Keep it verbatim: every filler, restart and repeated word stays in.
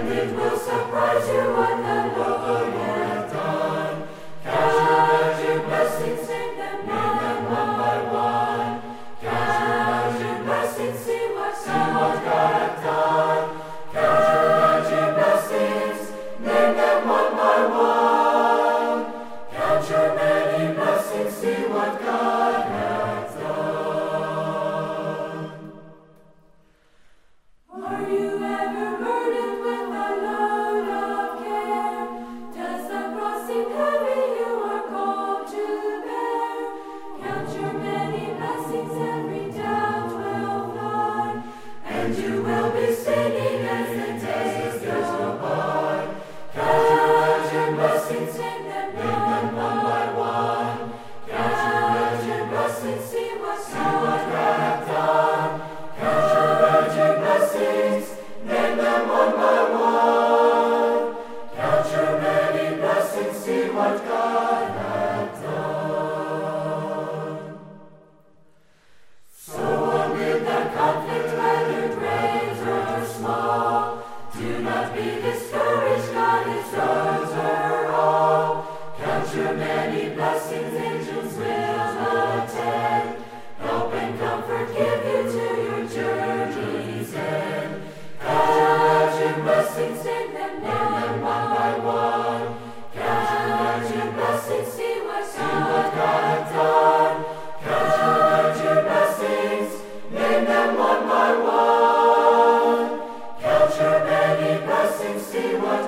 And it will surprise you what the Lord hath done. Count your blessings, name them, name them one by one. Count your blessings, see what, see what God hath done. Count your blessings, name them one by one. Count your many blessings, see what God hath done. Are you ever burdened with a load of care? Does the cross seem heavy you are called to bear? Count your many blessings, every doubt will fly, and you will be singing as the days go by. Count your blessings, name them, name them one by one. Count your blessings, see what, see what God hath done. Count your blessings, name them one by one. Count your many blessings, see what God hath done. So amid the conflict, whether great or small, do not be discouraged, God is over all. Count your many blessings, angels will attend, help and comfort give you to your journey's end. Count your blessings, name them, name them one by one. Count your blessings, see what, see what God hath done. Count your blessings, name them one by one. Count your many blessings, see what